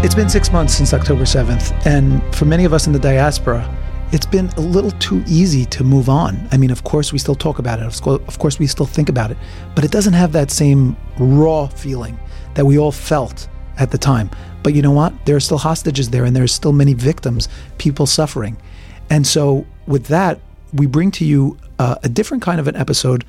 It's been 6 months since October 7th, and for many of us in the diaspora, it's been a little too easy to move on. I mean, of course, we still talk about it. Of course, we still think about it. But it doesn't have that same raw feeling that we all felt at the time. But you know what? There are still hostages there, and there are still many victims, people suffering. And so with that, we bring to you a different kind of an episode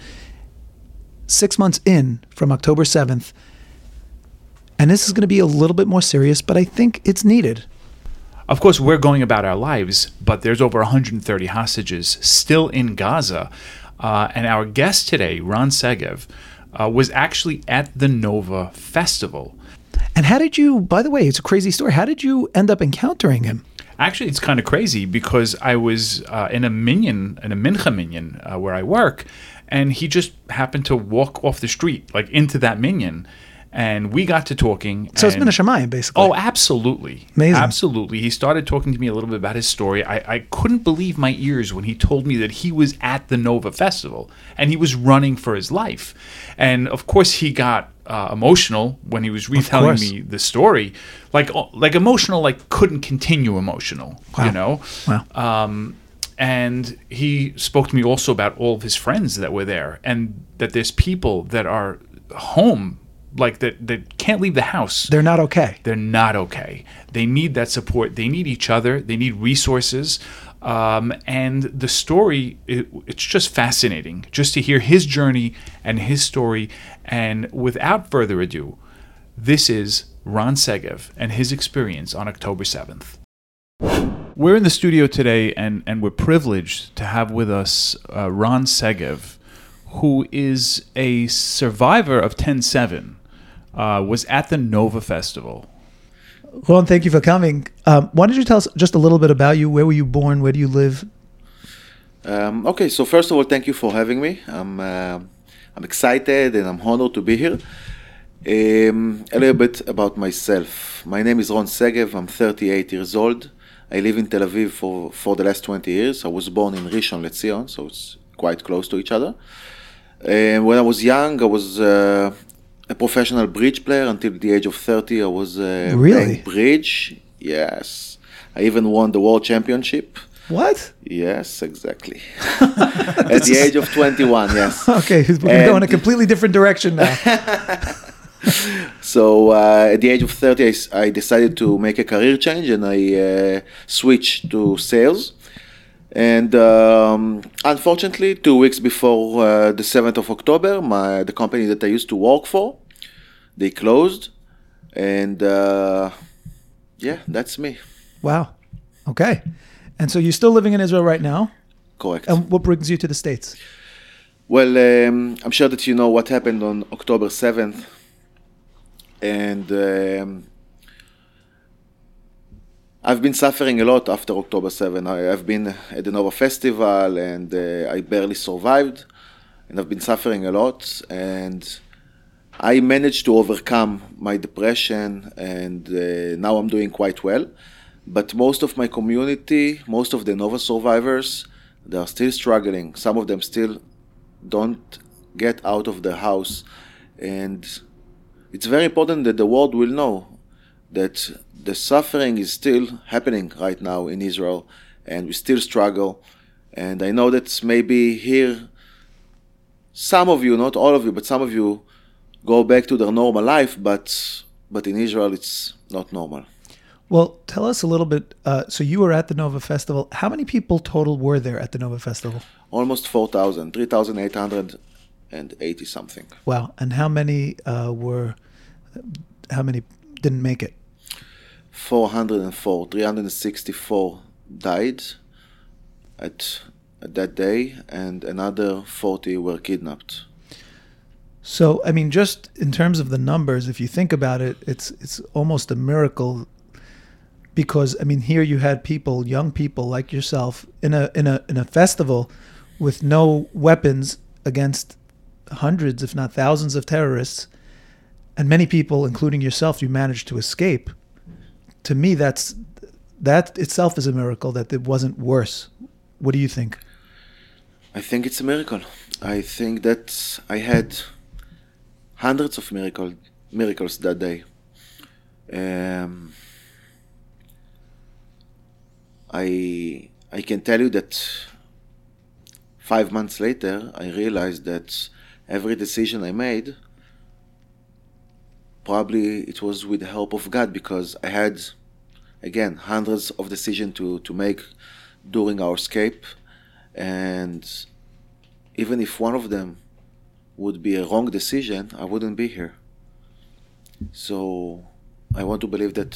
6 months in from October 7th. And this is going to be a little bit more serious, but I think it's needed. Of course, we're going about our lives, but there's over 130 hostages still in Gaza. And our guest today, Ron Segev, was actually at the Nova Festival. And how did you, by the way, it's a crazy story. How did you end up encountering him? Actually, it's kind of crazy because I was in a Mincha minyan where I work, and he just happened to walk off the street, like into that minyan. And we got to talking. So it's been a Shemayim, basically. Oh, absolutely. Amazing. Absolutely. He started talking to me a little bit about his story. I couldn't believe my ears when he told me that he was at the Nova Festival and he was running for his life. And of course, he got emotional when he was retelling me the story. Like emotional, like couldn't continue emotional, wow. You know? Wow. And he spoke to me also about all of his friends that were there and that there's people that are home, like that can't leave the house. They're not okay. They're not okay. They need that support. They need each other. They need resources. And the story, it's just fascinating just to hear his journey and his story. And without further ado, this is Ron Segev and his experience on October 7th. We're in the studio today, and we're privileged to have with us Ron Segev, who is a survivor of 10/7. Was at the Nova Festival. Ron, thank you for coming. Why don't you tell us just a little bit about you? Where were you born? Where do you live? Okay, so first of all, thank you for having me. I'm excited and I'm honored to be here. A little bit about myself. My name is Ron Segev. I'm 38 years old. I live in Tel Aviv for the last 20 years. I was born in Rishon LeZion, so it's quite close to each other. When I was young, I was a professional bridge player. Until the age of 30, I was playing bridge. Yes. I even won the world championship. What? Yes, exactly. At the age of 21, yes. Okay, we're going a completely different direction now. So at the age of 30, I decided to make a career change, and I switched to sales. And unfortunately, 2 weeks before the 7th of October, the company that I used to work for, they closed. And yeah, that's me. Wow. Okay. And so you're still living in Israel right now? Correct. And what brings you to the States? Well, I'm sure that you know what happened on October 7th. And I've been suffering a lot after October 7. I've been at the Nova Festival and I barely survived. And I've been suffering a lot. And I managed to overcome my depression and now I'm doing quite well. But most of my community, most of the Nova survivors, they are still struggling. Some of them still don't get out of their house. And it's very important that the world will know that the suffering is still happening right now in Israel, and we still struggle. And I know that maybe here, some of you, not all of you, but some of you go back to their normal life, but in Israel it's not normal. Well, tell us a little bit. So you were at the Nova Festival. How many people total were there at the Nova Festival? Almost 4,000, 3,880 something. Wow. And how many didn't make it? 404, 364 died at that day, and another 40 were kidnapped. So, I mean, just in terms of the numbers, if you think about it, it's almost a miracle. Because I mean, here you had people, young people like yourself, in a festival with no weapons against hundreds, if not thousands, of terrorists, and many people, including yourself, you managed to escape. To me, that itself is a miracle that it wasn't worse. What do you think? I think it's a miracle. I think that I had hundreds of miracles that day. I can tell you that 5 months later, I realized that every decision I made, probably it was with the help of God, because I had, again, hundreds of decisions to make during our escape. And even if one of them would be a wrong decision, I wouldn't be here. So I want to believe that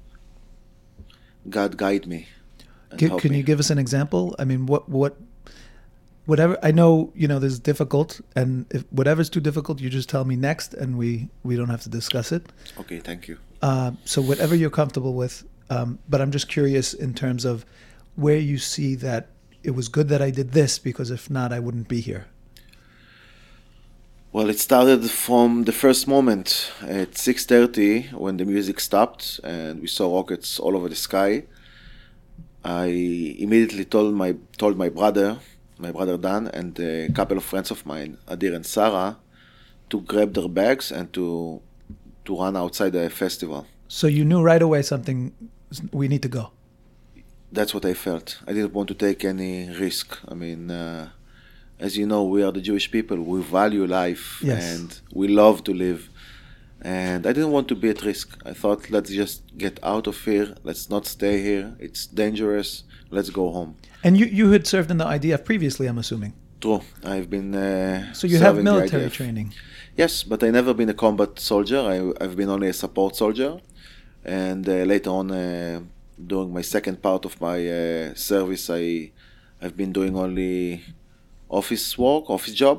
God guide me. And help Can me. you give us an example? I mean, whatever, I know, this is difficult, and if whatever's too difficult, you just tell me next, and we don't have to discuss it. Okay, thank you. So whatever you're comfortable with, but I'm just curious in terms of where you see that it was good that I did this, because if not, I wouldn't be here. Well, it started from the first moment at 6:30 when the music stopped and we saw rockets all over the sky. I immediately told my brother Dan, and a couple of friends of mine, Adir and Sarah, to grab their bags and to run outside the festival. So you knew right away we need to go. That's what I felt. I didn't want to take any risk. I mean, as you know, we are the Jewish people. We value life, Yes. and we love to live. And I didn't want to be at risk. I thought, let's just get out of here. Let's not stay here. It's dangerous. Let's go home. And you had served in the IDF previously, I'm assuming. True. I've been So you have serving the military IDF. training. Yes, but I never been a combat soldier. I've been only a support soldier. And later on, during my second part of my service, I've been doing only office job.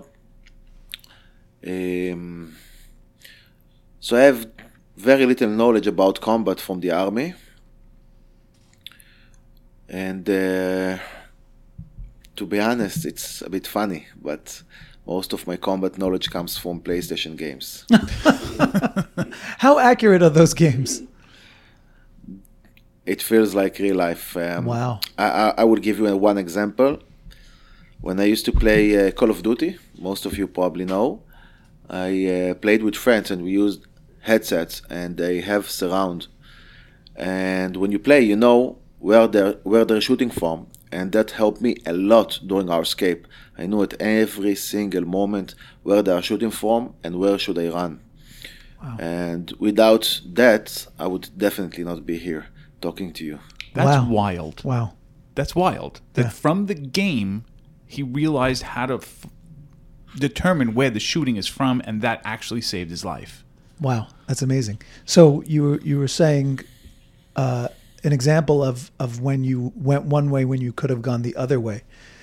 So I have very little knowledge about combat from the army. And to be honest, it's a bit funny, but most of my combat knowledge comes from PlayStation games. How accurate are those games? It feels like real life. Wow. I would give you one example. When I used to play Call of Duty, most of you probably know, I played with friends and we used headsets, and they have surround. And when you play, you know where they're shooting from, and that helped me a lot during our escape. I knew at every single moment where they are shooting from and where should I run. Wow. And without that, I would definitely not be here talking to you. That's Wow. wild. Wow. That's wild. That Yeah. from the game, he realized how to determine where the shooting is from, and that actually saved his life. Wow, that's amazing. So you were saying an example of when you went one way when you could have gone the other way.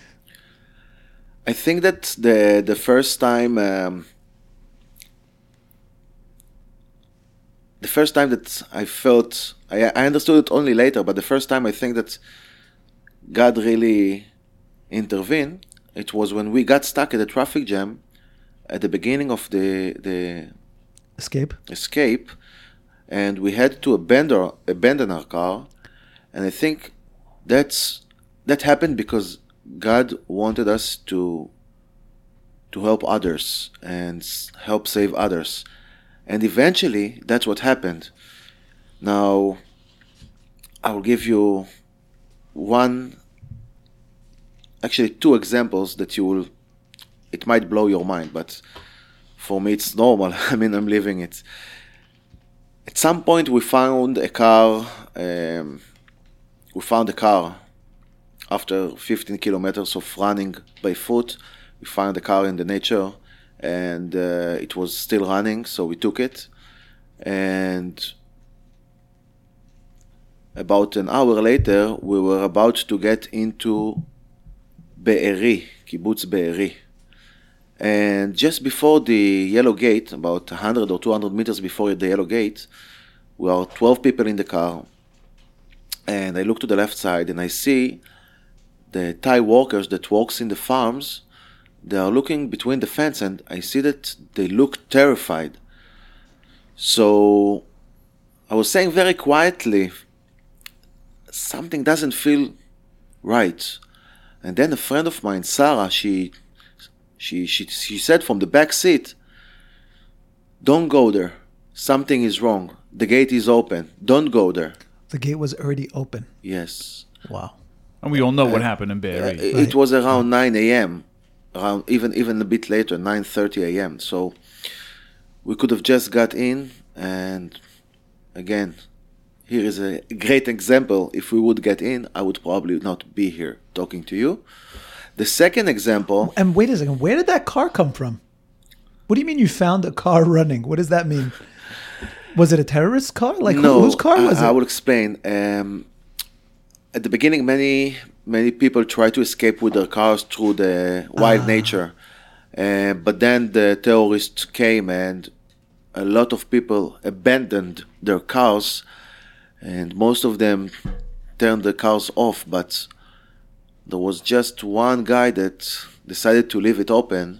I think that the first time that I felt, I understood it only later, but the first time I think that God really intervened, it was when we got stuck at a traffic jam at the beginning of the Escape. and we had to abandon our car. And I think that happened because God wanted us to help others and help save others. And eventually, that's what happened. Now, I'll give you two examples that it might blow your mind, but for me it's normal. I mean, I'm living it. At some point we found a car after 15 kilometers of running by foot. We found a car in the nature, and it was still running, so we took it. And about an hour later, we were about to get into Be'eri, Kibbutz Be'eri. And just before the yellow gate, about 100 or 200 meters before the yellow gate, we are 12 people in the car. And I look to the left side and I see the Thai workers that works in the farms. They are looking between the fence, and I see that they look terrified. So I was saying very quietly, something doesn't feel right. And then a friend of mine, Sarah, she said from the back seat, "Don't go there. Something is wrong. The gate is open. Don't go there." The gate was already open. Yes. Wow. And we all know what happened in Be'eri. It was around 9 a.m., around even a bit later, 9:30 a.m. So we could have just got in, and again, here is a great example. If we would get in, I would probably not be here talking to you. The second example... And wait a second, where did that car come from? What do you mean you found a car running? What does that mean? Was it a terrorist car? Like, no, whose car was it? I will explain. At the beginning, many people try to escape with their cars through the wild nature. But then the terrorists came and a lot of people abandoned their cars, and most of them turned the cars off. But there was just one guy that decided to leave it open.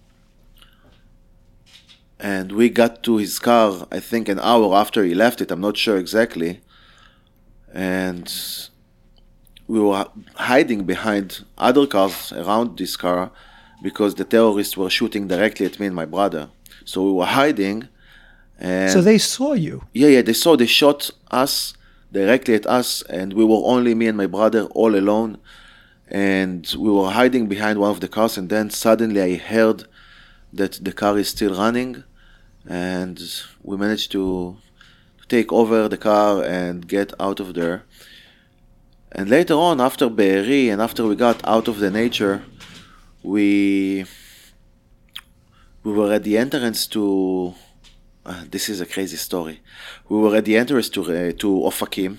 And we got to his car, I think, an hour after he left it. I'm not sure exactly. And we were hiding behind other cars around this car because the terrorists were shooting directly at me and my brother. So we were hiding. And So they saw you. Yeah, they shot us directly at us, and we were only me and my brother all alone. And we were hiding behind one of the cars, and then suddenly I heard that the car is still running, and we managed to take over the car and get out of there. And later on, after Be'eri and after we got out of the nature, we were at the entrance to... this is a crazy story. We were at the entrance to Ofakim.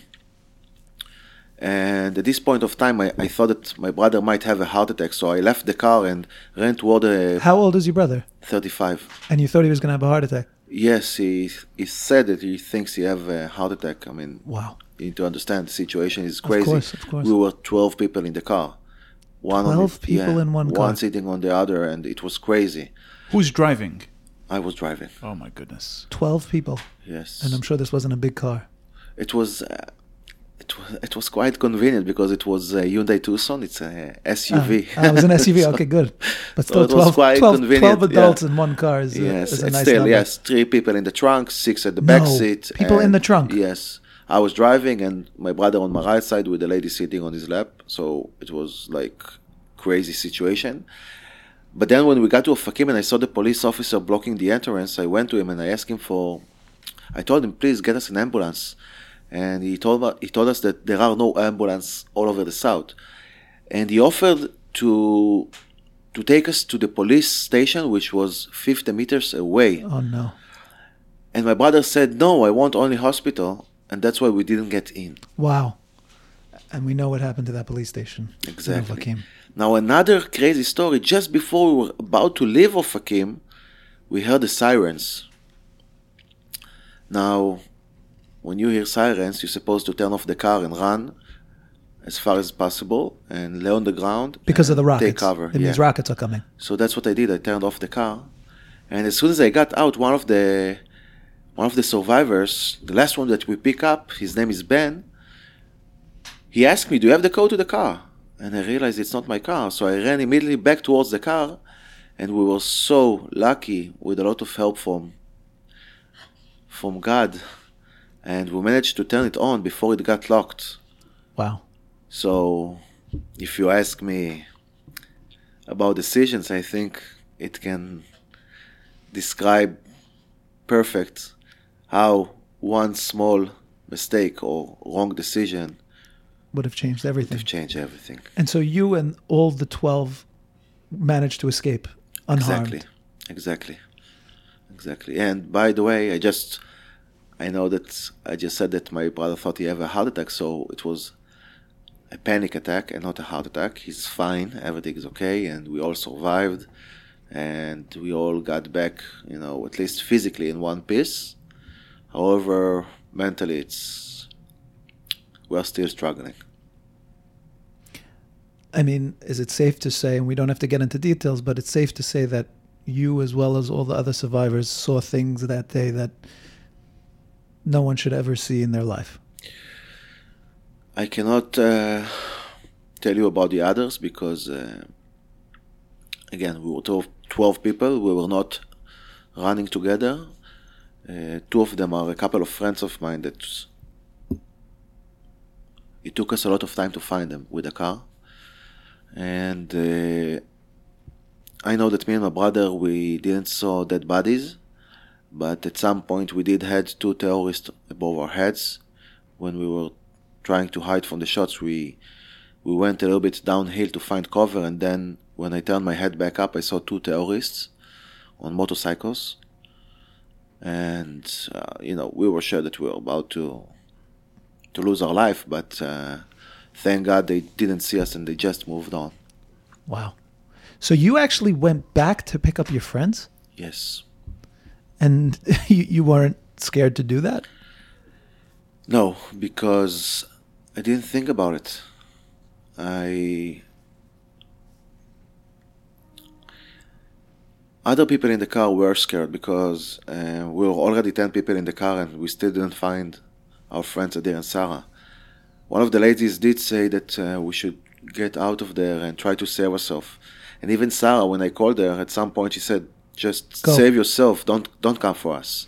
And at this point of time, I thought that my brother might have a heart attack, so I left the car and ran toward the... How old is your brother? 35. And you thought he was going to have a heart attack? Yes, he said that he thinks he have a heart attack. I mean, Wow. you need to understand the situation is crazy. Of course. We were 12 people in the car. 12 people in one car. One sitting on the other, and it was crazy. Who's driving? I was driving. Oh my goodness. 12 people. Yes. And I'm sure this wasn't a big car. It was quite convenient because it was a Hyundai Tucson. It's a SUV. It was an SUV. Okay, good. But still, it was quite 12 convenient, adults yeah. in one car is, Yes, is a it's nice still, number. yes. 3 people in the trunk, 6 at the back seat. People in the trunk? Yes. I was driving and my brother on my right side with the lady sitting on his lap. So it was like crazy situation. But then when we got to Ofakim and I saw the police officer blocking the entrance, I went to him and I asked him I told him, please get us an ambulance. And he told us that there are no ambulances all over the south. And he offered to take us to the police station, which was 50 meters away. Oh, no. And my brother said, no, I want only hospital. And that's why we didn't get in. Wow. And we know what happened to that police station. Exactly. In Ofakim. Now, another crazy story. Just before we were about to leave Ofakim, we heard the sirens. Now, when you hear sirens, you're supposed to turn off the car and run as far as possible and lay on the ground. Because of the rockets. Take cover. It means rockets are coming. So that's what I did. I turned off the car. And as soon as I got out, one of the survivors, the last one that we pick up, his name is Ben, he asked me, do you have the code to the car? And I realized it's not my car. So I ran immediately back towards the car. And we were so lucky with a lot of help from God. And we managed to turn it on before it got locked. Wow. So if you ask me about decisions, I think it can describe perfect how one small mistake or wrong decision Would have changed everything. would have changed everything. And so you and all the 12 managed to escape unharmed. Exactly. And by the way, I know that I just said that my brother thought he had a heart attack, so it was a panic attack and not a heart attack. He's fine, everything is okay, and we all survived, and we all got back, at least physically in one piece. However, mentally, we're still struggling. I mean, is it safe to say, and we don't have to get into details, but it's safe to say that you, as well as all the other survivors, saw things that day that no one should ever see in their life? I cannot tell you about the others because, again, we were 12 people. We were not running together. 2 of them are a couple of friends of mine that it took us a lot of time to find them with a car. And I know that me and my brother, we didn't saw dead bodies, but at some point we did had two terrorists above our heads. When we were trying to hide from the shots, we went a little bit downhill to find cover, and then when I turned my head back up, I saw two terrorists on motorcycles. And, we were sure that we were about to lose our life, but thank God they didn't see us and they just moved on. Wow. So you actually went back to pick up your friends? Yes. And you weren't scared to do that? No, because I didn't think about it. Other people in the car were scared because we were already 10 people in the car and we still didn't find our friends Adir and Sarah. One of the ladies did say that we should get out of there and try to save ourselves. And even Sarah, when I called her, at some point she said, just go. Save yourself, don't come for us.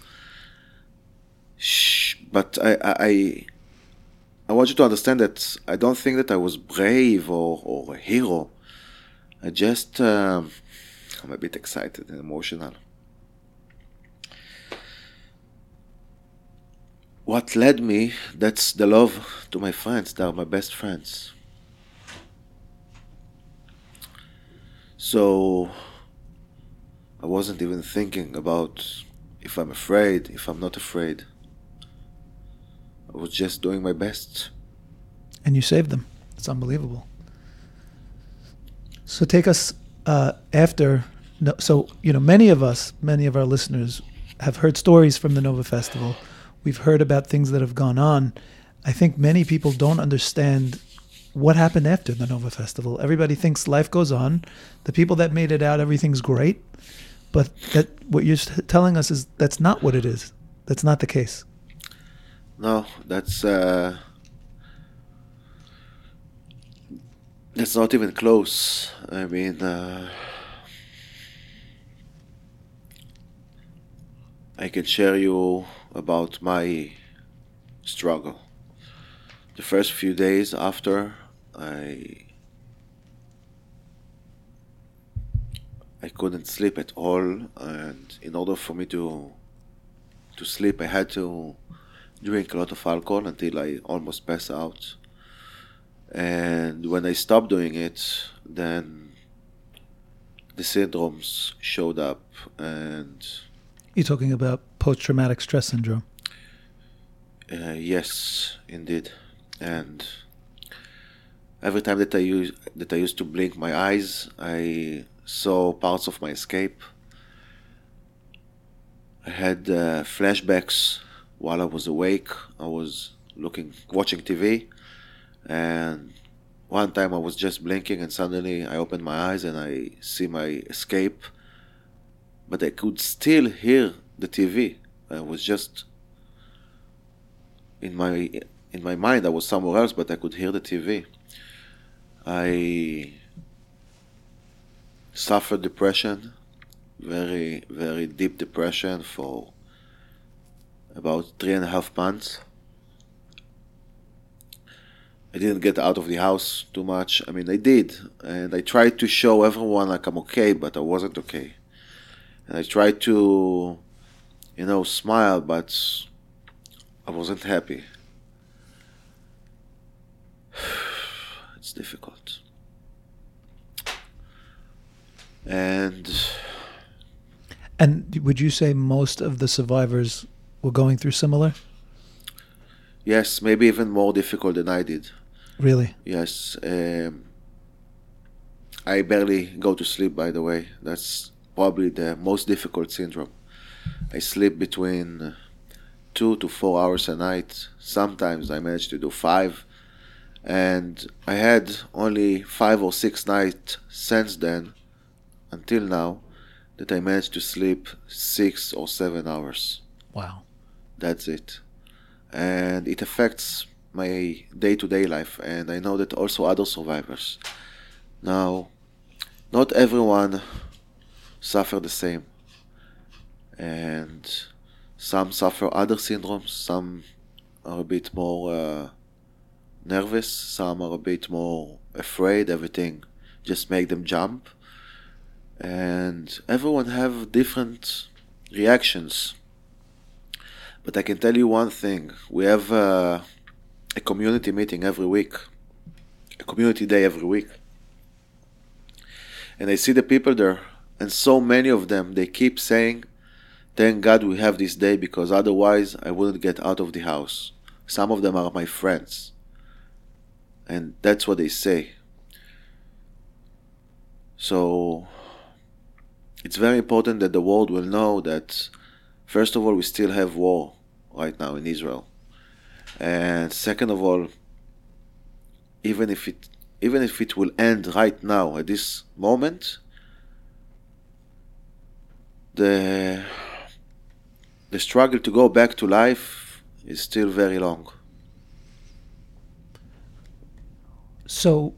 Shh. But I want you to understand that I don't think that I was brave or a hero. I just, I'm a bit excited and emotional. What led me, that's the love to my friends. They are my best friends. So I wasn't even thinking about if I'm afraid, if I'm not afraid. I was just doing my best. And you saved them. It's unbelievable. So take us after. So, many of our listeners have heard stories from the Nova Festival. We've heard about things that have gone on. I think many people don't understand what happened after the Nova Festival. Everybody thinks life goes on. The people that made it out, everything's great. But what you're telling us is that's not what it is. That's not the case. No, that's not even close. I mean, I can share you about my struggle. The first few days after, I couldn't sleep at all, and in order for me to sleep, I had to drink a lot of alcohol until I almost passed out. And when I stopped doing it, then the syndromes showed up. And you're talking about post-traumatic stress syndrome? Yes, indeed. And every time that I used to blink my eyes, I saw parts of my escape. I had flashbacks while I was awake. I was watching TV, and one time I was just blinking and suddenly I opened my eyes and I see my escape, but I could still hear the TV. I was just in my mind I was somewhere else, but I could hear the TV. I suffered depression, very, very deep depression for about 3.5 months. I didn't get out of the house too much. I mean, I did, and I tried to show everyone like I'm okay, but I wasn't okay. And I tried to, smile, but I wasn't happy. It's difficult. And would you say most of the survivors were going through similar? Yes, maybe even more difficult than I did. Really? Yes. I barely go to sleep, by the way. That's probably the most difficult syndrome. I sleep between 2 to 4 hours a night. Sometimes I manage to do 5. And I had only 5 or 6 nights since then, until now, that I managed to sleep 6 or 7 hours. Wow. That's it. And it affects my day-to-day life, and I know that also other survivors. Now, not everyone suffer the same, and some suffer other syndromes. Some are a bit more nervous, some are a bit more afraid, everything just make them jump. And everyone have different reactions. But I can tell you one thing, we have a community meeting every week, a community day every week. And I see the people there, and so many of them, they keep saying, thank God we have this day because otherwise I wouldn't get out of the house. Some of them are my friends. And that's what they say. So it's very important that the world will know that, first of all, we still have war right now in Israel. And second of all, even if it will end right now at this moment, the struggle to go back to life is still very long. So,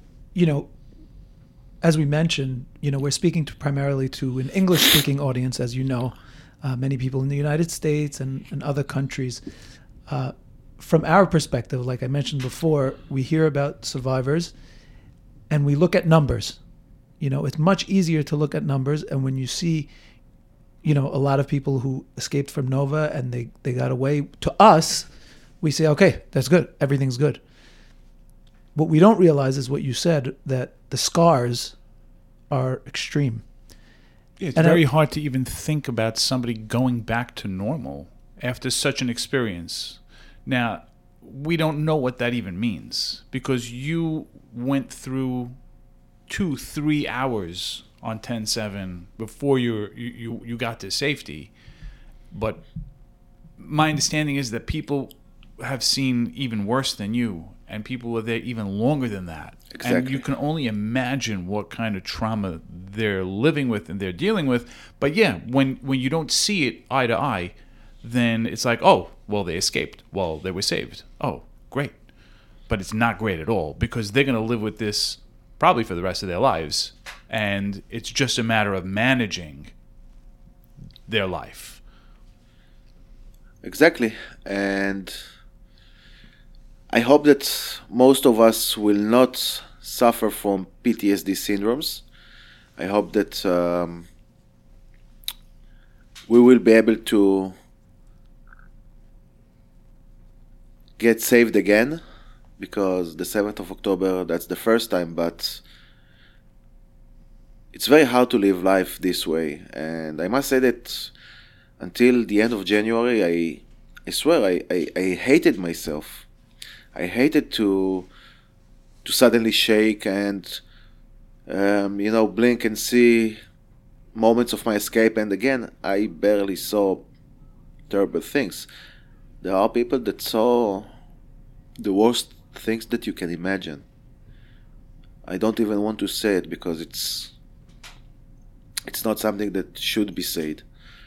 as we mentioned, we're speaking primarily to an English-speaking audience, as you know, many people in the United States and other countries. From our perspective, like I mentioned before, we hear about survivors and we look at numbers. It's much easier to look at numbers, and when you see, a lot of people who escaped from Nova and they got away, to us, we say, okay, that's good, everything's good. What we don't realize is what you said, that the scars are extreme. It's very hard to even think about somebody going back to normal after such an experience. Now, we don't know what that even means, because you went through 2-3 hours on 10/7 before you got to safety. But my understanding is that people have seen even worse than you, and people were there even longer than that. Exactly. And you can only imagine what kind of trauma they're living with and they're dealing with. But yeah, when you don't see it eye to eye, then it's like, oh, well, they escaped. Well, they were saved. Oh, great. But it's not great at all, because they're going to live with this probably for the rest of their lives. And it's just a matter of managing their life. Exactly. And I hope that most of us will not suffer from PTSD syndromes. I hope that we will be able to get saved again, because the 7th of October, that's the first time, but it's very hard to live life this way. And I must say that until the end of January, I swear I hated myself. I hated to suddenly shake and blink and see moments of my escape. And again, I barely saw terrible things. There are people that saw the worst things that you can imagine. I don't even want to say it, because it's not something that should be said.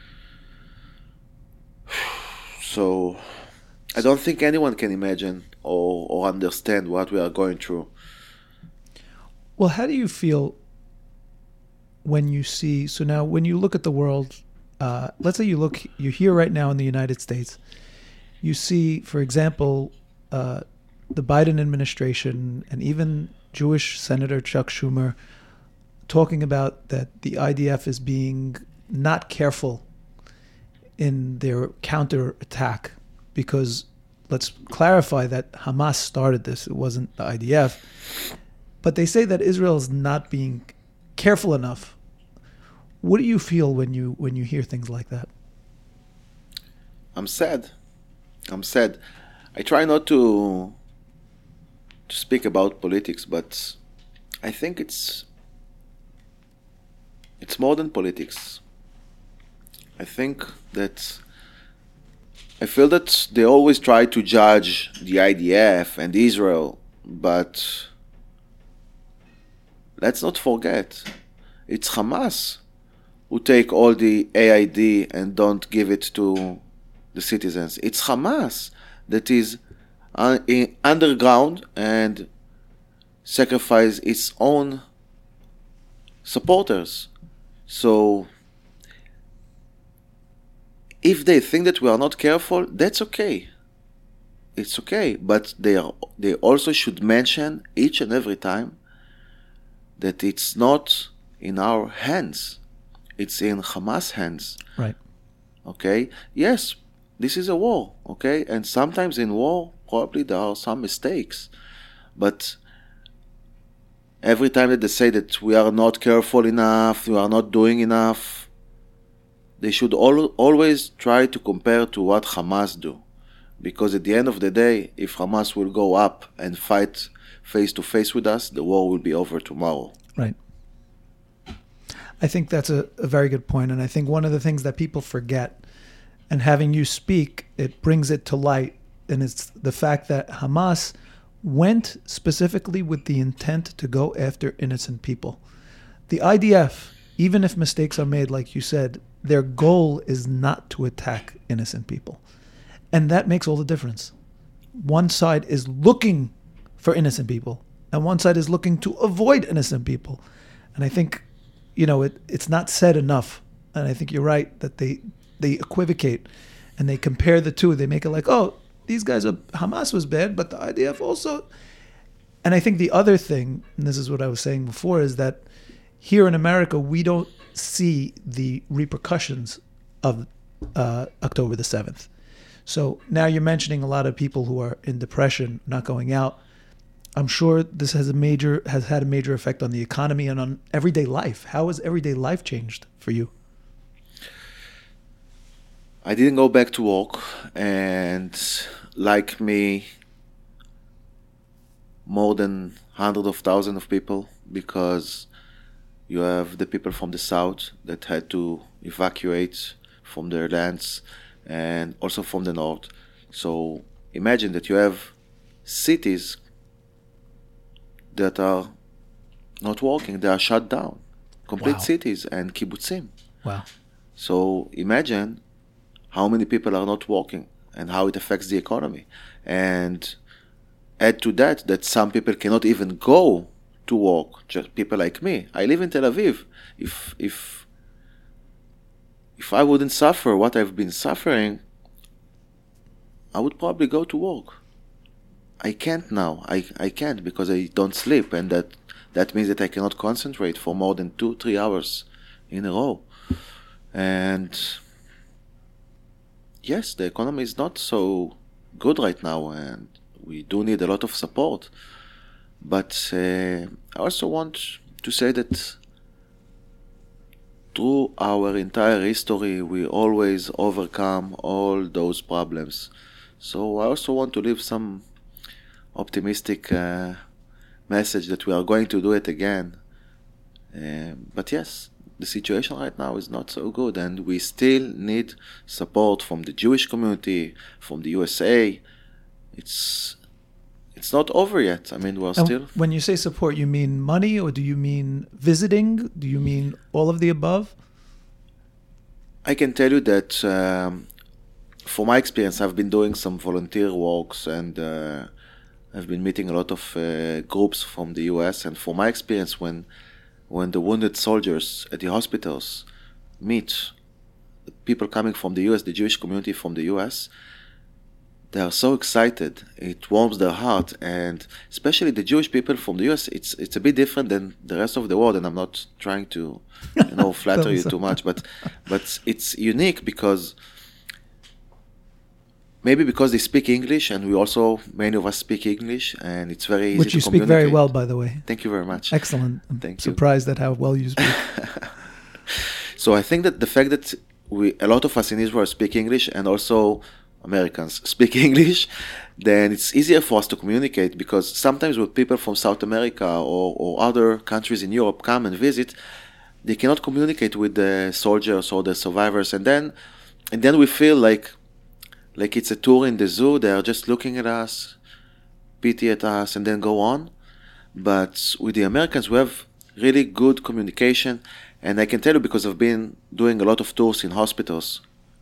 So I don't think anyone can imagine or understand what we are going through. Well, how do you feel when you see, so now when you look at the world, let's say you're here right now in the United States, you see, for example, the Biden administration and even Jewish Senator Chuck Schumer talking about that the IDF is being not careful in their counterattack, because let's clarify that Hamas started this, it wasn't the IDF. But they say that Israel is not being careful enough. What do you feel when you hear things like that? I'm sad. I try not to speak about politics, but I think it's more than politics. I feel that they always try to judge the IDF and Israel, but let's not forget, it's Hamas who take all the AID and don't give it to the citizens. It's Hamas that is underground and sacrifice its own supporters. So if they think that we are not careful, that's okay. it's okay, but they also should mention each and every time that it's not in our hands, it's in Hamas hands. Right. Okay? Yes, this is a war, okay? And sometimes in war, probably there are some mistakes. But every time that they say that we are not careful enough, we are not doing enough, they should always try to compare to what Hamas do. Because at the end of the day, if Hamas will go up and fight face to face with us, the war will be over tomorrow. Right. I think that's a very good point. And I think one of the things that people forget, and having you speak, it brings it to light, and it's the fact that Hamas went specifically with the intent to go after innocent people. The IDF, even if mistakes are made, like you said, their goal is not to attack innocent people. And that makes all the difference. One side is looking for innocent people, and one side is looking to avoid innocent people. And I think, it's not said enough. And I think you're right that they equivocate and they compare the two. They make it like, oh, these guys Hamas was bad, but the IDF also. And I think the other thing, and this is what I was saying before, is that here in America, we don't see the repercussions of October the 7th. So now you're mentioning a lot of people who are in depression, not going out. I'm sure this has had a major effect on the economy and on everyday life. How has everyday life changed for you? I didn't go back to work, and like me, more than hundreds of thousands of people, because you have the people from the south that had to evacuate from their lands, and also from the north. So imagine that you have cities that are not working, they are shut down, complete Wow. cities and kibbutzim. Wow. So imagine how many people are not working and how it affects the economy. And add to that some people cannot even go to work, just people like me. I live in Tel Aviv. If I wouldn't suffer what I've been suffering, I would probably go to work. I can't now. I can't because I don't sleep, and that means that I cannot concentrate for more than 2-3 hours in a row. And yes, the economy is not so good right now, and we do need a lot of support. But I also want to say that through our entire history, we always overcome all those problems. So I also want to leave some optimistic message that we are going to do it again. But yes, the situation right now is not so good, and we still need support from the Jewish community, from the USA. It's not over yet. I mean, we're still... When you say support, you mean money, or do you mean visiting? Do you mean all of the above? I can tell you that from my experience, I've been doing some volunteer works, and I've been meeting a lot of groups from the US. And from my experience, when the wounded soldiers at the hospitals meet people coming from the US, the Jewish community from the US, they are so excited. It warms their heart, and especially the Jewish people from the US, it's a bit different than the rest of the world. And I'm not trying to, flatter you too much, but it's unique because maybe because they speak English, and we also, many of us speak English, and it's very easy Which you to speak very communicate. well, by the way. Thank you very much. Excellent. I'm Thank you. surprised at how well you speak. So I think that the fact that a lot of us in Israel speak English, and also Americans speak English, then it's easier for us to communicate, because sometimes when people from South America or other countries in Europe come and visit, they cannot communicate with the soldiers or the survivors, and then we feel like it's a tour in the zoo. They are just looking at us, pity at us, and then go on. But with the Americans, we have really good communication, and I can tell you because I've been doing a lot of tours in hospitals.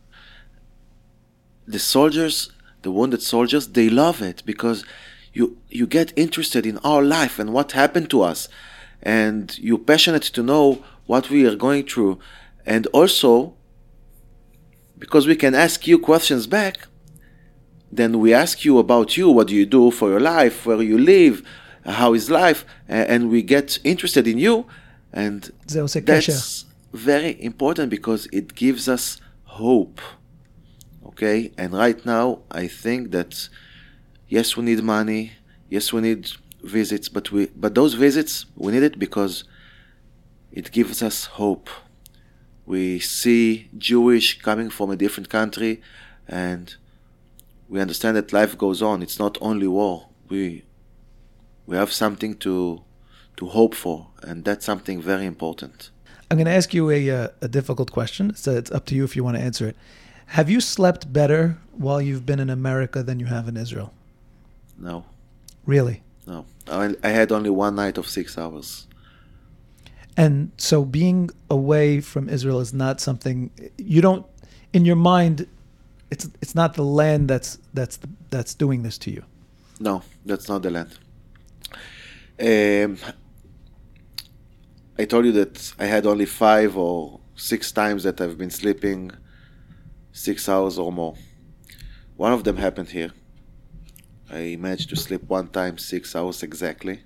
The soldiers, the wounded soldiers, they love it because you get interested in our life and what happened to us, and you're passionate to know what we are going through, and also because we can ask you questions back, then we ask you about you. What do you do for your life? Where you live? How is life? And we get interested in you. And זה עושה קשר. that's very important because it gives us hope. Okay? And right now, I think that, yes, we need money. Yes, we need visits. But those visits, we need it because it gives us hope. We see Jewish coming from a different country, and we understand that life goes on. It's not only war. We have something to hope for, and that's something very important. I'm going to ask you a difficult question, so it's up to you if you want to answer it. Have you slept better while you've been in America than you have in Israel? No. Really? No. I had only one night of 6 hours. And so being away from Israel is not something you don't, in your mind, it's not the land that's doing this to you. No, that's not the land. I told you that I had only 5 or 6 times that I've been sleeping 6 hours or more. One of them happened here. I managed to sleep one time 6 hours exactly.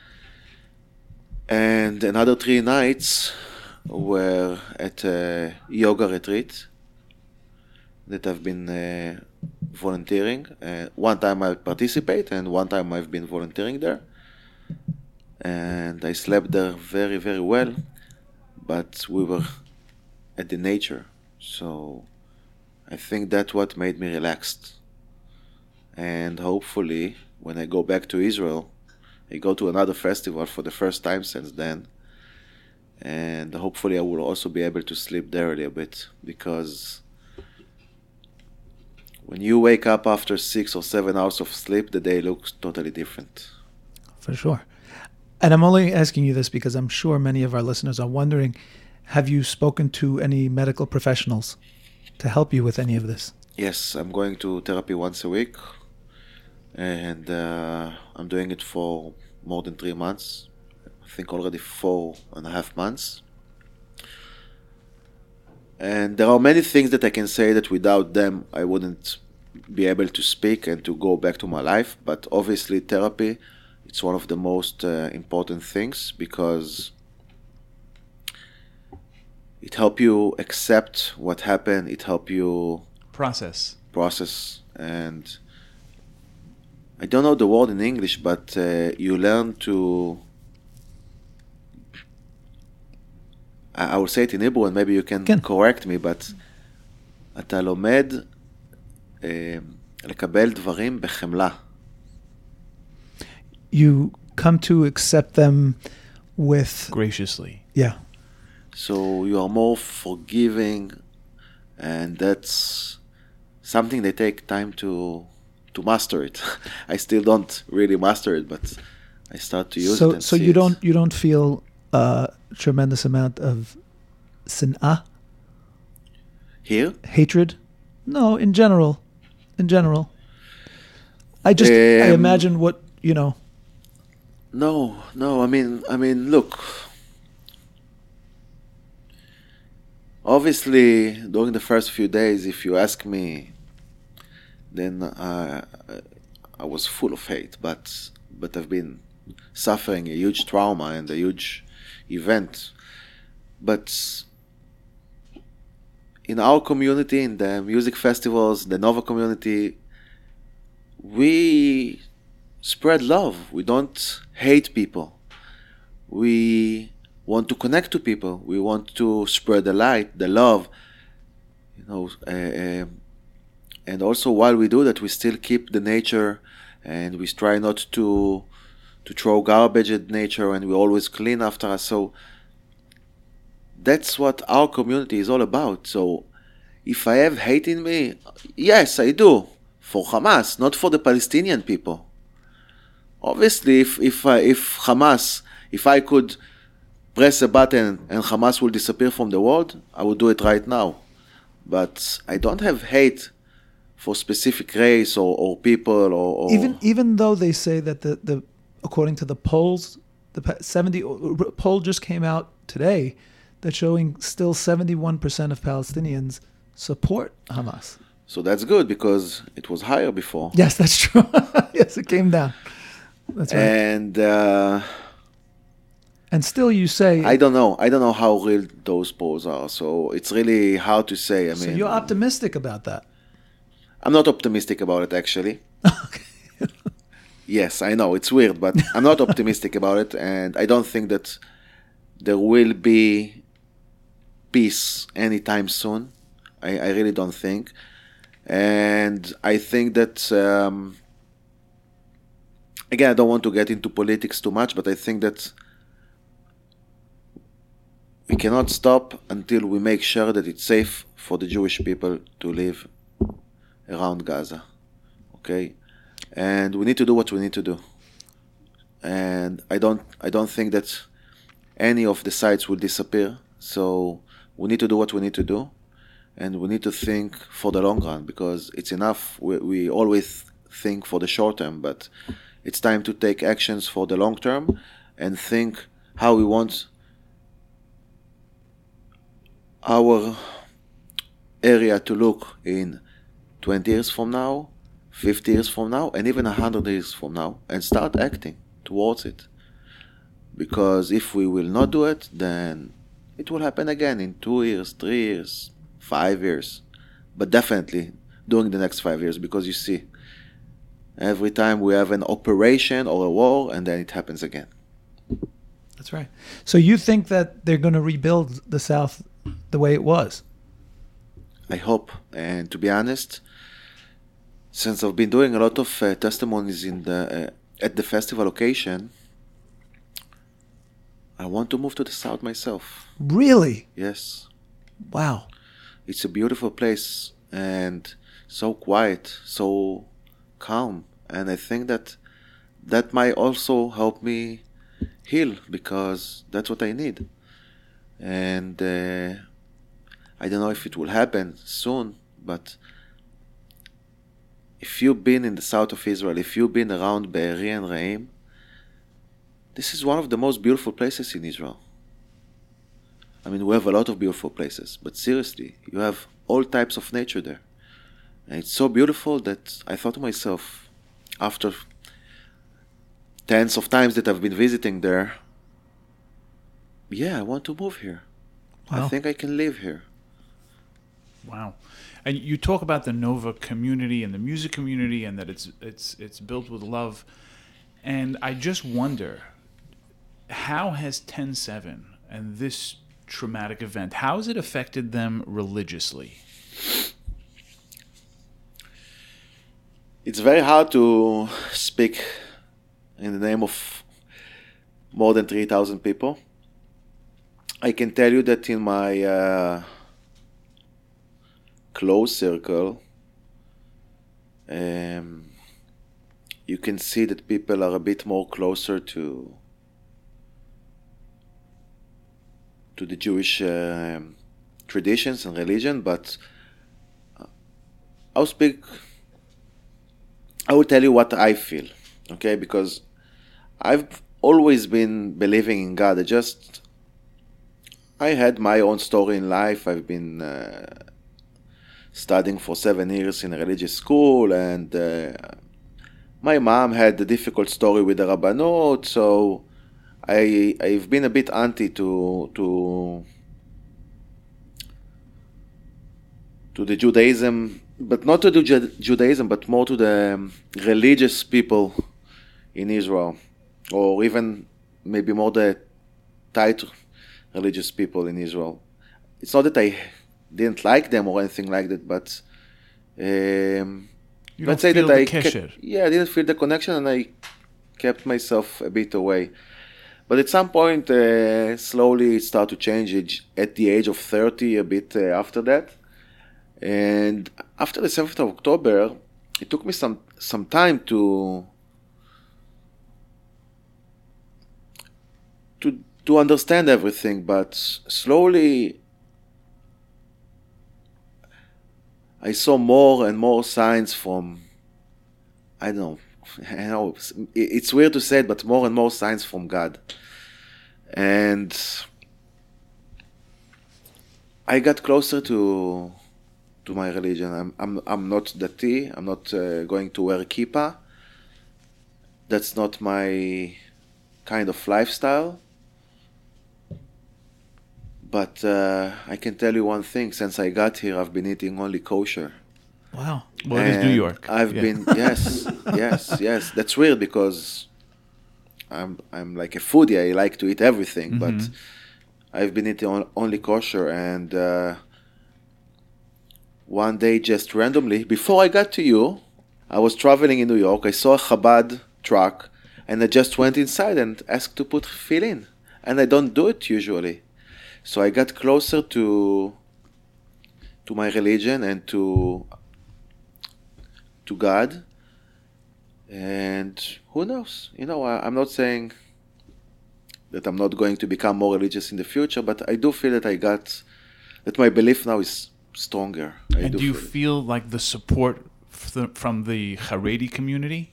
And another 3 nights were at a yoga retreat that I've been volunteering. One time I participate and one time I've been volunteering there. And I slept there very, very well, but we were at the nature. So I think that's what made me relaxed. And hopefully, when I go back to Israel, I go to another festival for the first time since then. And hopefully I will also be able to sleep there a little bit, because when you wake up after 6 or 7 hours of sleep, the day looks totally different. For sure. And I'm only asking you this because I'm sure many of our listeners are wondering, have you spoken to any medical professionals to help you with any of this? Yes, I'm going to therapy once a week. And I'm doing it for more than 3 months. I think already 4.5 months. And there are many things that I can say that without them I wouldn't be able to speak and to go back to my life. But obviously therapy, it's one of the most important things, because it helps you accept what happened. It helps you Process. And I don't know the word in English, but you learn to, I will say it in Hebrew and maybe you can correct me, but אתה לומד לקבל דברים בחמלה. You come to accept them with... Graciously. Yeah. So you are more forgiving, and that's something that take time to master it. I still don't really master it, but I start to use it. So you don't feel a tremendous amount of sin'ah? Here? Hatred? No, in general. I imagine what, No, I mean, look. Obviously, during the first few days, if you ask me, then I was full of hate, but I've been suffering a huge trauma and a huge event. But in our community, in the music festivals, the Nova community, we spread love. We don't hate people. We want to connect to people. We want to spread the light, the love, and also while we do that, we still keep the nature, and we try not to throw garbage at nature, and we always clean after us. So that's what our community is all about. So if I have hate in me, yes, I do, for Hamas, not for the Palestinian people. Obviously, if Hamas, if I could press a button and Hamas will disappear from the world, I would do it right now. But I don't have hate for specific race or people or even though they say that the according to the polls, the 70 poll just came out today that's showing still 71% of Palestinians support Hamas. So that's good because it was higher before. Yes, that's true. Yes, it came down. That's right. And still you say... I don't know how real those polls are. So it's really hard to say. I So mean, you're optimistic about that? I'm not optimistic about it, actually. Okay. Yes, I know, it's weird, but I'm not optimistic about it. And I don't think that there will be peace anytime soon. I really don't think. And I think that, again, I don't want to get into politics too much, but I think that we cannot stop until we make sure that it's safe for the Jewish people to live around Gaza. Okay? And we need to do what we need to do. And I don't think that any of the sites will disappear. So we need to do what we need to do. And we need to think for the long run, because it's enough. We always think for the short term, but it's time to take actions for the long term and think how we want our area to look in 20 years from now, 50 years from now, and even 100 years from now, and start acting towards it. Because if we will not do it, then it will happen again in 2 years, 3 years, 5 years. But definitely during the next 5 years, because you see, every time we have an operation or a war, and then it happens again. That's right. So you think that they're going to rebuild the South the way it was? I hope. And to be honest, since I've been doing a lot of testimonies in the at the festival location, I want to move to the South myself. Really? Yes. Wow. It's a beautiful place and so quiet, so calm. And I think that that might also help me heal, because that's what I need. And I don't know if it will happen soon, but if you've been in the south of Israel, if you've been around Be'eri and Re'im, this is one of the most beautiful places in Israel. I mean, we have a lot of beautiful places, but seriously, you have all types of nature there. And it's so beautiful that I thought to myself, after tens of times that I've been visiting there, yeah, I want to move here. Wow. I think I can live here. Wow. And you talk about the Nova community and the music community, and that it's built with love. And I just wonder, how has 10/7 and this traumatic event, how has it affected them religiously? It's very hard to speak in the name of more than 3,000 people. I can tell you that in my close circle, you can see that people are a bit more closer to the Jewish traditions and religion, but I will tell you what I feel, okay? Because I've always been believing in God. I had my own story in life. I've been studying for 7 years in a religious school, and my mom had a difficult story with the Rabbanot, so I've been a bit anti to the Judaism, but not to the Judaism, but more to the religious people in Israel, or even maybe more the tight religious people in Israel. It's not that I didn't like them or anything like that, but You don't feel the kesher. I didn't feel the connection, and I kept myself a bit away. But at some point, slowly it started to change at the age of 30, a bit after that. And after the 7th of October, it took me some time to understand everything, but slowly I saw more and more signs from, I know it's weird to say it, but more and more signs from God. And I got closer to to my religion. I'm not dati. I'm not going to wear kippah. That's not my kind of lifestyle. But I can tell you one thing. Since I got here, I've been eating only kosher. Wow. Well, it is New York. I've been yes. That's weird because I'm like a foodie. I like to eat everything, but I've been eating only kosher. And one day, just randomly, before I got to you, I was traveling in New York. I saw a Chabad truck, and I just went inside and asked to put tefillin. And I don't do it usually. So I got closer to my religion and to God. And who knows? I'm not saying that I'm not going to become more religious in the future, but I do feel that my belief now is stronger. And do you feel like the support from the Haredi community?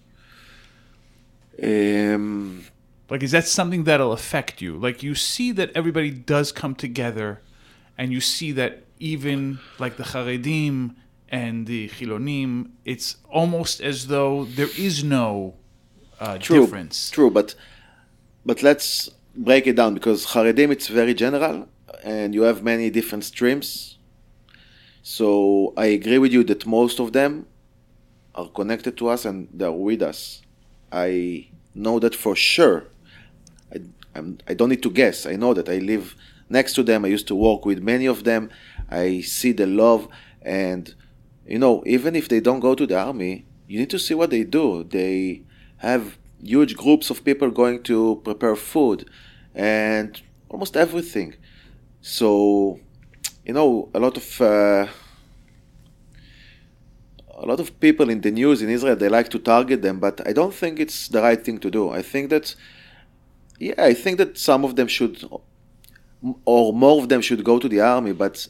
Like, is that something that'll affect you? Like, you see that everybody does come together, and you see that even like the Haredim and the Chilonim, it's almost as though there is no difference. True, but let's break it down, because Haredim, it's very general, and you have many different streams. So I agree with you that most of them are connected to us and they're with us. I know that for sure. I don't need to guess. I know that. I live next to them. I used to work with many of them. I see the love. And, even if they don't go to the army, you need to see what they do. They have huge groups of people going to prepare food and almost everything. So, a lot of people in the news in Israel, they like to target them, but I don't think it's the right thing to do. I think that some of them should, or more of them should go to the army, but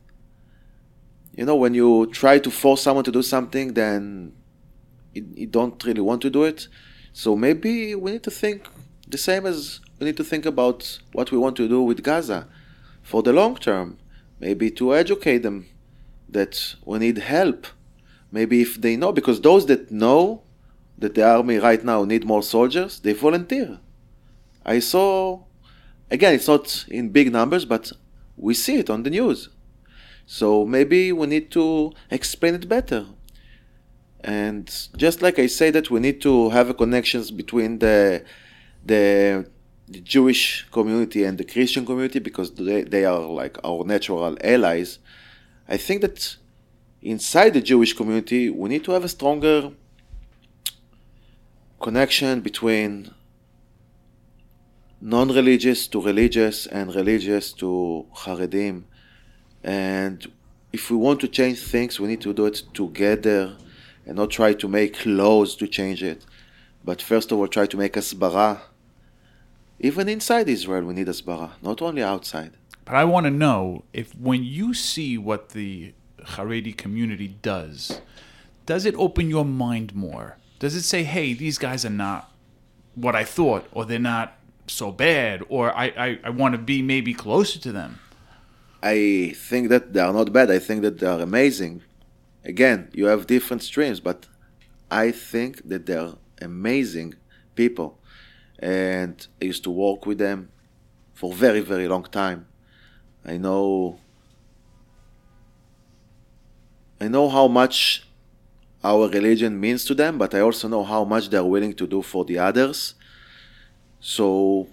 when you try to force someone to do something, then you don't really want to do it. So maybe we need to think the same as we need to think about what we want to do with Gaza for the long term. Maybe to educate them that we need help. Maybe if they know, because those that know that the army right now need more soldiers, they volunteer. I saw, again, it's not in big numbers, but we see it on the news. So maybe we need to explain it better. And just like I say that we need to have a connections between the Jewish community and the Christian community, because they are like our natural allies, I think that inside the Jewish community, we need to have a stronger connection between non-religious to religious and religious to Haredim. And if we want to change things, we need to do it together and not try to make laws to change it. But first of all, try to make asbara. Even inside Israel, we need asbara, not only outside. But I want to know, if when you see what the Haredi community does it open your mind more? Does it say, hey, these guys are not what I thought, or they're not so bad, or I want to be maybe closer to them? I think that they are not bad. I think that they are amazing. Again, you have different streams, but I think that they are amazing people. And I used to work with them for a very, very long time. I know how much our religion means to them, but I also know how much they're willing to do for the others. So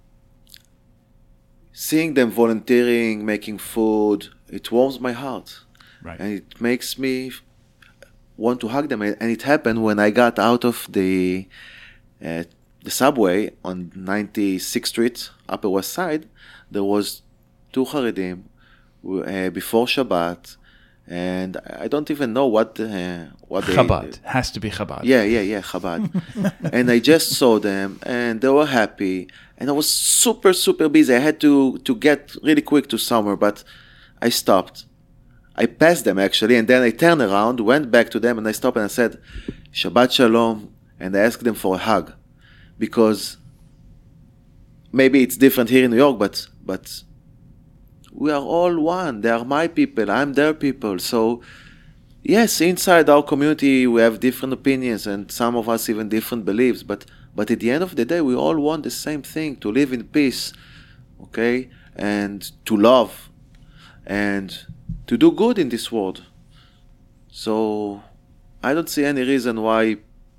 seeing them volunteering, making food, it warms my heart. Right. And it makes me want to hug them. And it happened when I got out of the subway on 96th Street, Upper West Side. There was 2 Haredim before Shabbat. And I don't even know what Chabad. Has to be Chabad. Yeah, Chabad. And I just saw them, and they were happy. And I was super, super busy. I had to get really quick to somewhere, but I stopped. I passed them, actually, and then I turned around, went back to them, and I stopped and I said, Shabbat Shalom, and I asked them for a hug. Because maybe it's different here in New York, but we are all one. They are my people, I'm their people. So yes, inside our community we have different opinions and some of us even different beliefs, but at the end of the day we all want the same thing, to live in peace, okay, and to love and to do good in this world. So I don't see any reason why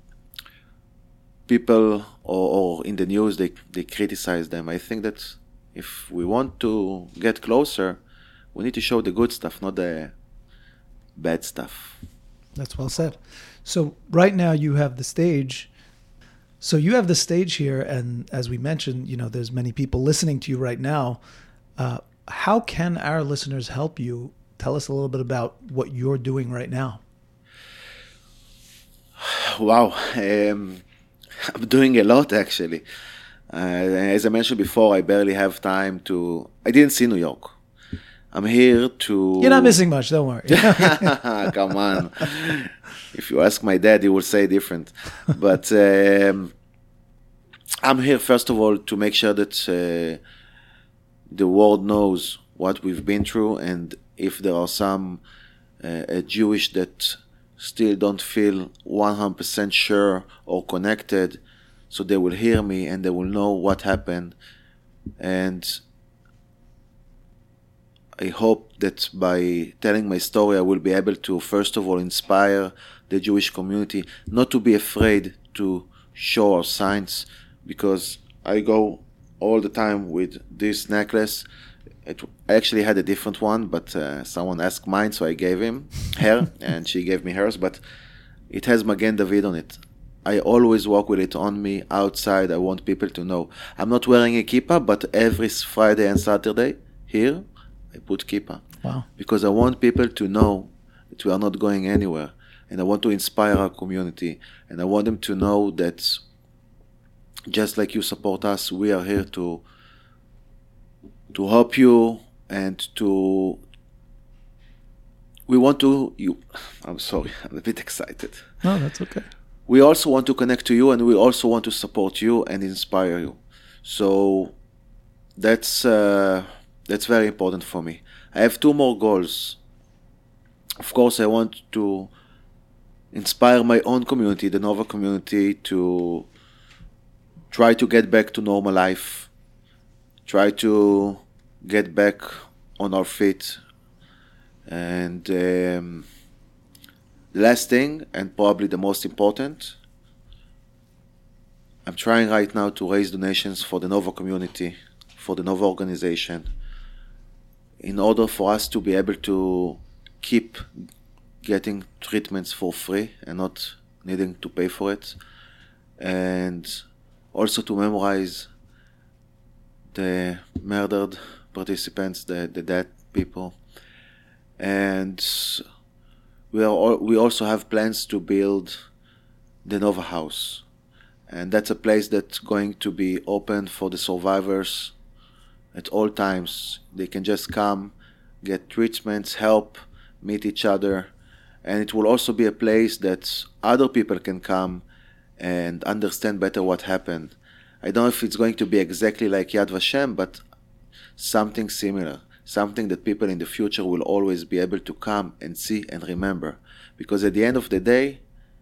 people or in the news they criticize them. I think that if we want to get closer, we need to show the good stuff, not the bad stuff. That's well said. So right now you have the stage. So you have the stage here, and as we mentioned, there's many people listening to you right now. How can our listeners help you? Tell us a little bit about what you're doing right now. Wow. I'm doing a lot, actually. As I mentioned before, I barely have time to... I didn't see New York. I'm here to... You're not missing much, don't worry. Come on. If you ask my dad, he will say different. But I'm here, first of all, to make sure that the world knows what we've been through, and if there are some Jewish that still don't feel 100% sure or connected, so they will hear me and they will know what happened. And I hope that by telling my story, I will be able to, first of all, inspire the Jewish community not to be afraid to show our signs, because I go all the time with this necklace. I actually had a different one, but someone asked mine, so I gave him her, and she gave me hers, but it has Magen David on it. I always walk with it on me outside. I want people to know. I'm not wearing a kippah, but every Friday and Saturday here, I put kippah. Wow. Because I want people to know that we are not going anywhere. And I want to inspire our community. And I want them to know that just like you support us, we are here to help you and to... We want to... I'm sorry, I'm a bit excited. No, that's okay. We also want to connect to you, and we also want to support you and inspire you. So that's very important for me. I have two more goals. Of course, I want to inspire my own community, the Nova community, to try to get back to normal life, try to get back on our feet. And last thing, and probably the most important, I'm trying right now to raise donations for the Nova community, for the Nova organization, in order for us to be able to keep getting treatments for free and not needing to pay for it, and also to memorize the murdered participants, the dead people. And we also have plans to build the Nova House, and that's a place that's going to be open for the survivors at all times. They can just come, get treatments, help, meet each other, and it will also be a place that other people can come and understand better what happened. I don't know if it's going to be exactly like Yad Vashem, but something similar, something that people in the future will always be able to come and see and remember. Because at the end of the day,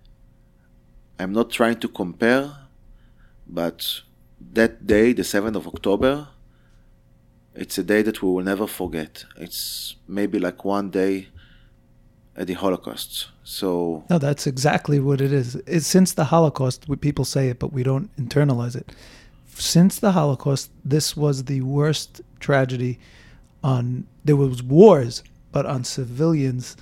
I'm not trying to compare, but that day, the 7th of October, it's a day that we will never forget. It's maybe like one day at the Holocaust. So no, that's exactly what it is. It's since the Holocaust, people say it, but we don't internalize it. Since the Holocaust, this was the worst tragedy. There was wars, but on civilians,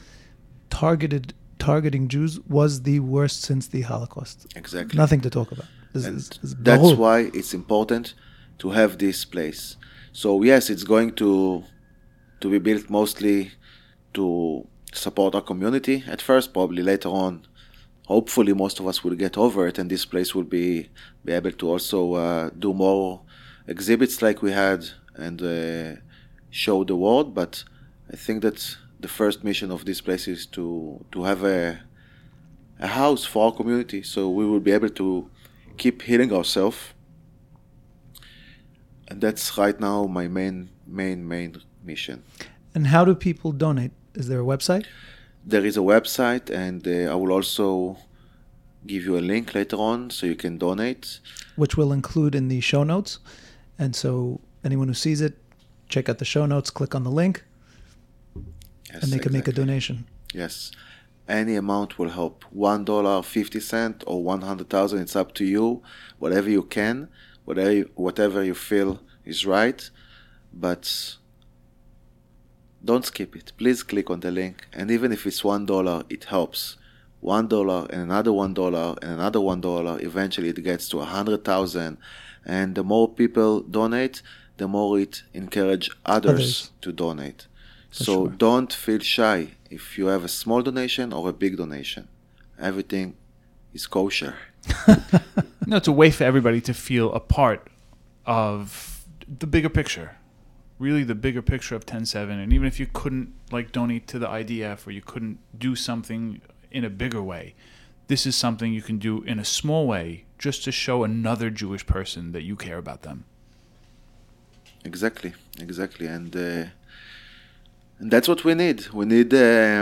targeting Jews was the worst since the Holocaust. Exactly. Nothing to talk about. That's why it's important to have this place. So yes, it's going to be built mostly to support our community at first. Probably later on, hopefully most of us will get over it, and this place will be able to also do more exhibits like we had and show the world. But I think that the first mission of this place is to have a house for our community, so we will be able to keep healing ourselves. And that's right now my main mission. And how do people donate? Is there a website? There is a website, and I will also give you a link later on so you can donate. Which we'll include in the show notes. And so anyone who sees it, check out the show notes, click on the link, Yes, and they can make a exactly. donation. Yes. Any amount will help. $1, 50 cents, or 100,000. It's up to you. Whatever you can, whatever you feel is right. But don't skip it. Please click on the link. And even if it's $1, it helps. $1 and another $1 and another $1. Eventually it gets to 100,000. And the more people donate, the more it encourages others to donate. So sure. Don't feel shy if you have a small donation or a big donation. Everything is kosher. No, it's a way for everybody to feel a part of the bigger picture. Really the bigger picture of 10-7. And even if you couldn't donate to the IDF or you couldn't do something in a bigger way, this is something you can do in a small way just to show another Jewish person that you care about them. Exactly. And that's what we need. We need,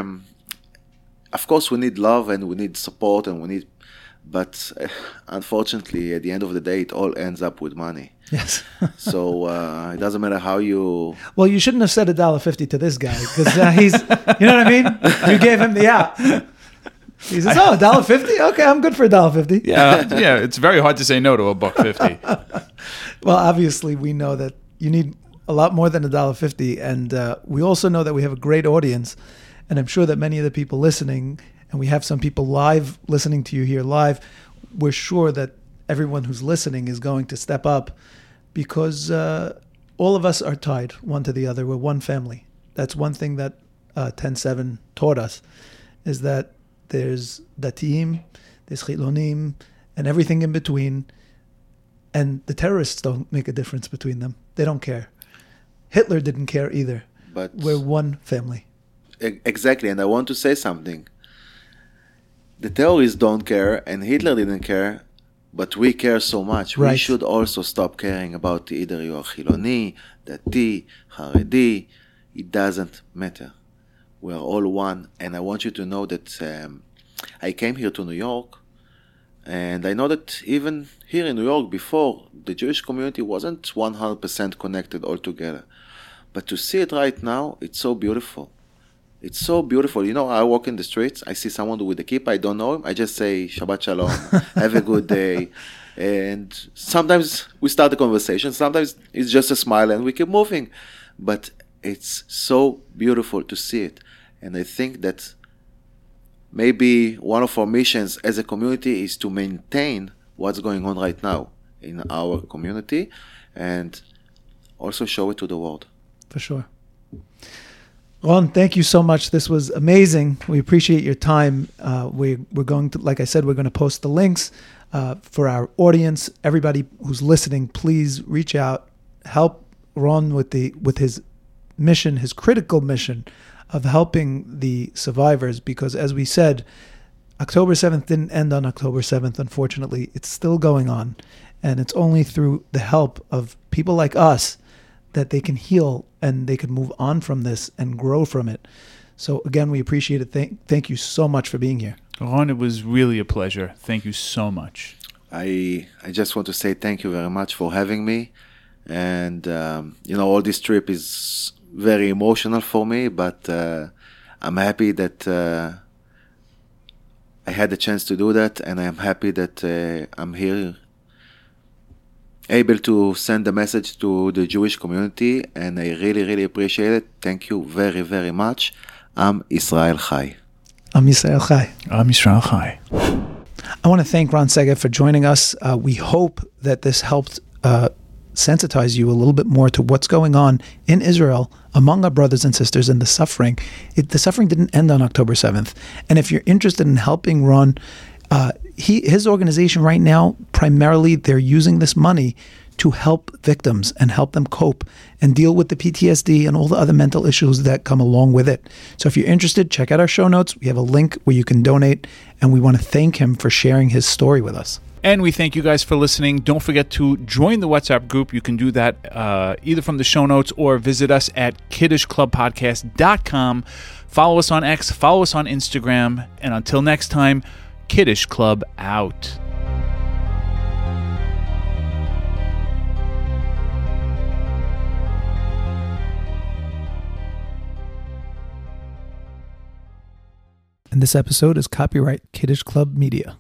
of course, we need love and we need support but unfortunately, at the end of the day, it all ends up with money. Yes. So it doesn't matter how you... Well, you shouldn't have said $1.50 to this guy because he's, you know what I mean? You gave him the out. He says, $1.50? Okay, I'm good for $1.50. Yeah, it's very hard to say no to $1.50. Well, obviously, we know that you need a lot more than $1.50. And we also know that we have a great audience. And I'm sure that many of the people listening, and we have some people live listening to you here live, we're sure that everyone who's listening is going to step up because all of us are tied one to the other. We're one family. That's one thing that 10-7 taught us, is that there's Datim, there's Chilonim, and everything in between. And the terrorists don't make a difference between them. They don't care. Hitler didn't care either. But we're one family. Exactly, and I want to say something. The terrorists don't care, and Hitler didn't care, but we care so much. Right. We should also stop caring about either you are Chiloni, Dati, Haredi. It doesn't matter. We are all one, and I want you to know that I came here to New York, and I know that even here in New York before, the Jewish community wasn't 100% connected all together. But to see it right now, it's so beautiful. It's so beautiful. You know, I walk in the streets, I see someone with a kippah, I don't know him, I just say, Shabbat Shalom, have a good day. And sometimes we start a conversation, sometimes it's just a smile and we keep moving. But it's so beautiful to see it. And I think that maybe one of our missions as a community is to maintain what's going on right now in our community and also show it to the world. For sure. Ron, thank you so much. This was amazing. We appreciate your time. We're going to, like I said, we're going to post the links for our audience. Everybody who's listening, please reach out, help Ron with his mission, his critical mission of helping the survivors. Because as we said, October 7th didn't end on October 7th. Unfortunately, it's still going on, and it's only through the help of people like us that they can heal and they can move on from this and grow from it. So again, we appreciate it. Thank you so much for being here. Ron, it was really a pleasure. Thank you so much. I just want to say thank you very much for having me. And, all this trip is very emotional for me, but I'm happy that I had the chance to do that. And I'm happy that I'm here, able to send a message to the Jewish community, and I really, really appreciate it. Thank you very, very much. Am Israel Chai. Am Yisrael Chai. Am Yisrael Chai. I want to thank Ron Segev for joining us. We hope that this helped sensitize you a little bit more to what's going on in Israel among our brothers and sisters and the suffering. The suffering didn't end on October 7th. And if you're interested in helping Ron, his organization right now, primarily they're using this money to help victims and help them cope and deal with the PTSD and all the other mental issues that come along with it. So if you're interested, check out our show notes. We have a link where you can donate, and we want to thank him for sharing his story with us. And we thank you guys for listening. Don't forget to join the WhatsApp group. You can do that either from the show notes or visit us at kiddishclubpodcast.com. Follow us on X, follow us on Instagram, and until next time, Kiddish Club out. And this episode is copyright Kiddish Club Media.